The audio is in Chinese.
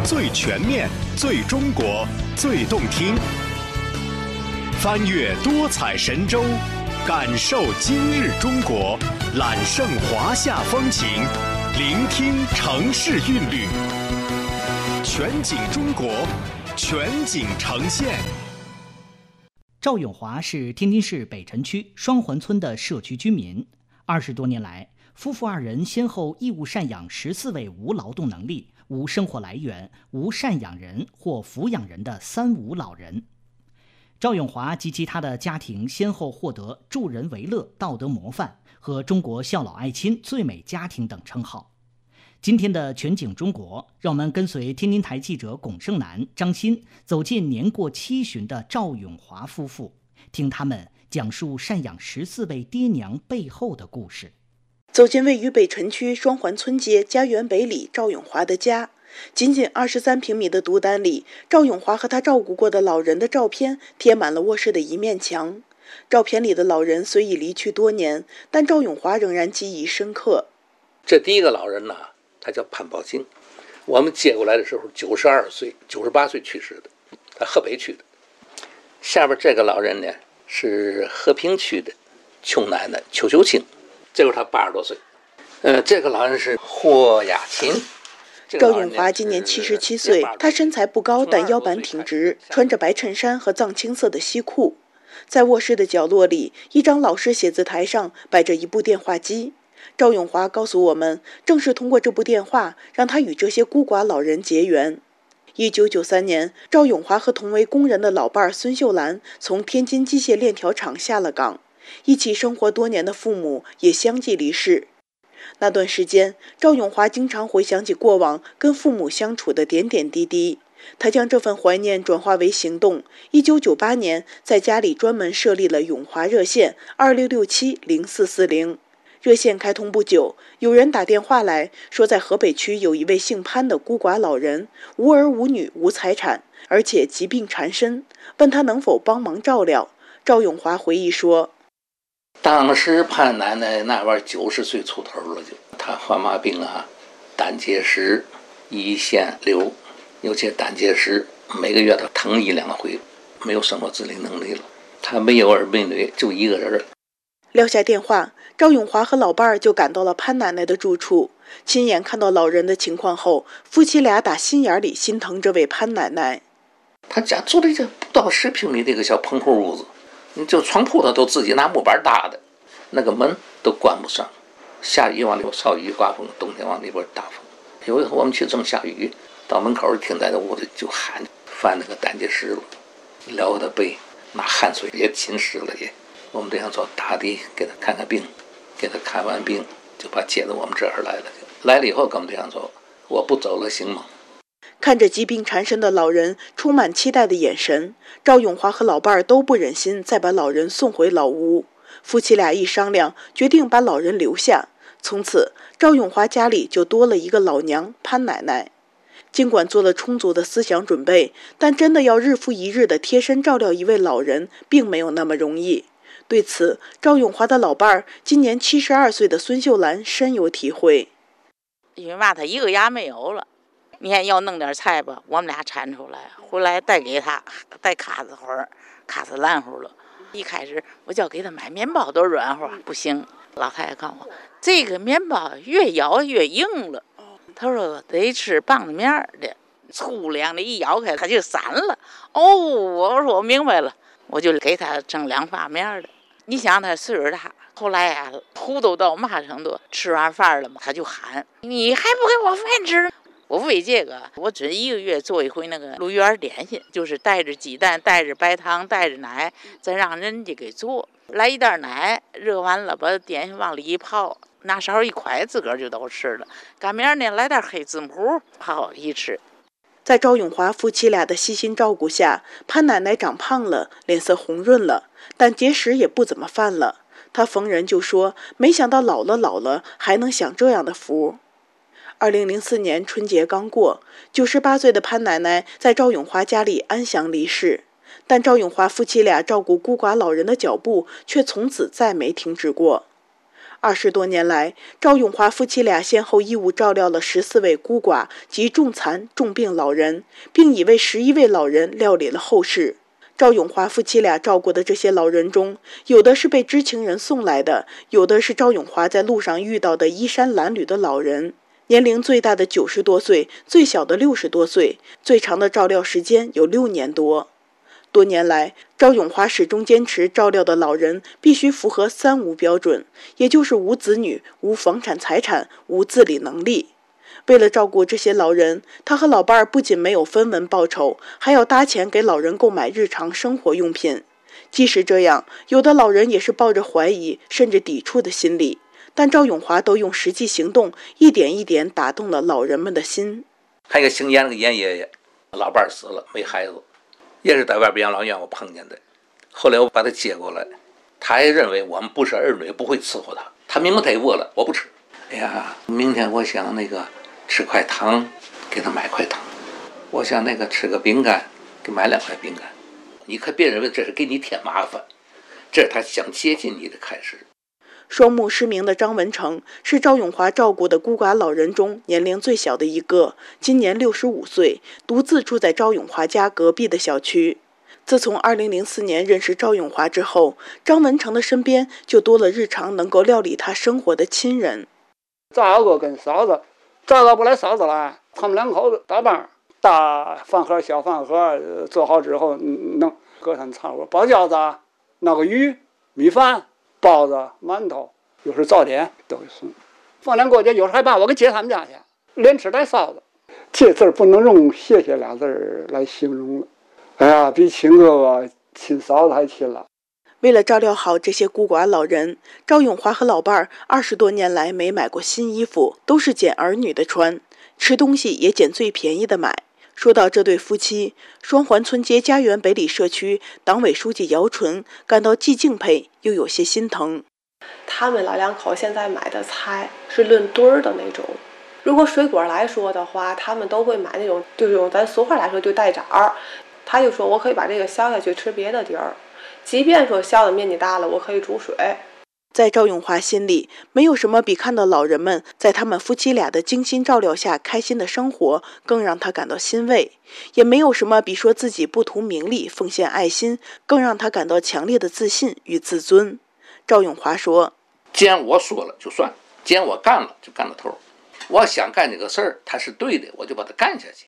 最全面、最中国、最动听。翻越多彩神州，感受今日中国，揽胜华夏风情，聆听城市韵律。全景中国，全景呈现。 赵永华是天津市北辰区双环村的社区居民。20多年来，夫妇二人先后义务赡养14位无劳动能力、无生活来源、无赡养人或抚养人的3无老人。赵永华及其他的家庭先后获得助人为乐道德模范和中国孝老爱亲最美家庭等称号。今天的全景中国，让我们跟随天津台记者龚胜男、张鑫走进年过70的赵永华夫妇，听他们讲述赡养14位爹娘背后的故事。 走进位于北辰区双环村街家园北里赵永华的家，仅仅23平米的独单里，赵永华和他照顾过的老人的照片贴满了卧室的一面墙。照片里的老人虽已离去多年，但赵永华仍然记忆深刻。 这第一个老人呢，他叫潘宝庆，我们接过来的时候92岁、98岁去世的，他河北区的。下边这个老人呢，是和平区的穷奶奶邱秀清，这会儿他80多岁。这个老人是霍亚琴。 赵永华今年77岁，他身材不高，但腰板挺直，穿着白衬衫和藏青色的西裤。在卧室的角落里，一张老式写字台上摆着一部电话机。赵永华告诉我们，正是通过这部电话，让他与这些孤寡老人结缘。1993年，赵永华和同为工人的老伴孙秀兰从天津机械链条厂下了岗，一起生活多年的父母也相继离世。那段时间，赵永华经常回想起过往跟父母相处的点点滴滴，他将这份怀念转化为行动。1998年，在家里专门设立了永华热线26670440。热线开通不久，有人打电话来说，在河北区有一位姓潘的孤寡老人，无儿无女无财产，而且疾病缠身，问他能否帮忙照料。赵永华回忆说， 当时潘奶奶那边90岁出头了，她患嘛病啊，胆结石、胰腺瘤，尤其胆结石，每个月她疼1-2回，没有生活自理能力了。她没有儿没女，就一个人。 撂下电话，赵永华和老伴儿就赶到了潘奶奶的住处，亲眼看到老人的情况后，夫妻俩打心眼里心疼这位潘奶奶。 他家住了一个不到10平米的一个小棚户屋子，你就床铺他都自己拿木板搭的，那个门都关不上，下雨往里边少雨刮风，冬天往里边大风。有一回我们去正下雨，到门口听在那屋里就喊，犯那个胆结石了，撩他背，那汗水也浸湿了也。我们这样做打的给他看看病，给他看完病就把接到我们这儿来了。来了以后跟我们这样做，我不走了行吗？ 看着疾病缠身的老人充满期待的眼神，赵永华和老伴儿都不忍心再把老人送回老屋。夫妻俩一商量，决定把老人留下。从此，赵永华家里就多了一个老娘潘奶奶。尽管做了充足的思想准备，但真的要日复一日的贴身照料一位老人，并没有那么容易。对此，赵永华的老伴儿今年72岁的孙秀兰深有体会。 因为嘛，他一个牙没有了，你看要弄点菜吧，我们俩铲出来，回来带给他，带卡子会儿，卡子烂乎了。一开始我就要给他买面包都软乎，不行。老太太告诉我，这个面包越咬越硬了。他说得吃棒子面的，粗粮的，一咬开它就散了。哦，我说我明白了，我就给他蒸2发面的。你想他岁数大，后来啊，糊涂到嘛程度？吃完饭了嘛，他就喊：“你还不给我饭吃？”我为这个，我准1个月做一回那个鹿园点心，就是带着鸡蛋，带着白糖，带着奶，再让人家给做。来一袋奶，热完了把点心往里一泡，拿勺一㧟，自个儿就都吃了。赶明呢，来点黑字母，好一吃。 在赵永华夫妻俩的悉心照顾下，潘奶奶长胖了，脸色红润了，但结石也不怎么犯了。她逢人就说，没想到老了还能享这样的福。2004年春节刚过，98岁的潘奶奶在赵永华家里安详离世，但赵永华夫妻俩照顾孤寡老人的脚步却从此再没停止过。 20多年来，赵永华夫妻俩先后义务照料了14位孤寡及重残重病老人，并已为11位老人料理了后事。赵永华夫妻俩照顾的这些老人中，有的是被知情人送来的，有的是赵永华在路上遇到的衣衫褴褛的老人。年龄最大的90多岁，最小的60多岁，最长的照料时间有6年多。多年来，赵永华始终坚持照料的老人必须符合3无标准，也就是无子女、无房产财产、无自理能力。为了照顾这些老人，他和老伴儿不仅没有分文报酬，还要搭钱给老人购买日常生活用品。即使这样，有的老人也是抱着怀疑甚至抵触的心理，但赵永华都用实际行动一点一点打动了老人们的心。 还有个姓严的严爷爷，老伴儿死了没孩子，也是在外边养老院我碰见的。后来我把他接过来，他也认为我们不是儿女，不会伺候他。他明白他也饿了，我不吃。哎呀，明天我想那个吃块糖，给他买块糖。我想那个吃个饼干，给买2块饼干。你可别认为这是给你添麻烦，这是他想接近你的开始。 双目失明的张文成是赵永华照顾的孤寡老人中年龄最小的一个，今年65岁，独自住在赵永华家隔壁的小区。自从2004年认识赵永华之后，张文成的身边就多了日常能够料理他生活的亲人。 大哥跟嫂子，大哥不来，嫂子来，他们2口子搭班，大饭盒、小饭盒做好之后，能隔三差五包饺子、那个鱼、米饭、包子、馒头，有时早点都给送。逢年过节有时还把我给接他们家去，连吃带臊的。这字儿不能用谢谢2字儿来形容了。哎呀，比亲哥哥、亲嫂子还亲了。 为了照料好这些孤寡老人，赵永华和老伴儿20多年来没买过新衣服，都是捡儿女的穿，吃东西也捡最便宜的买。说到这对夫妻，双环村街家园北里社区党委书记姚纯感到既敬佩又有些心疼。 他们老2口现在买的菜是论吨儿的那种，如果水果来说的话，他们都会买那种，就是用咱俗话来说就带渣儿。他就说我可以把这个削下去吃别的地儿，即便说削的面积大了，我可以煮水。 在赵永华心里，没有什么比看到老人们在他们夫妻俩的精心照料下开心的生活更让他感到欣慰，也没有什么比说自己不图名利奉献爱心更让他感到强烈的自信与自尊。赵永华说， 既然我说了就算，既然我干了就干到头，我想干这个事儿它是对的，我就把它干下去。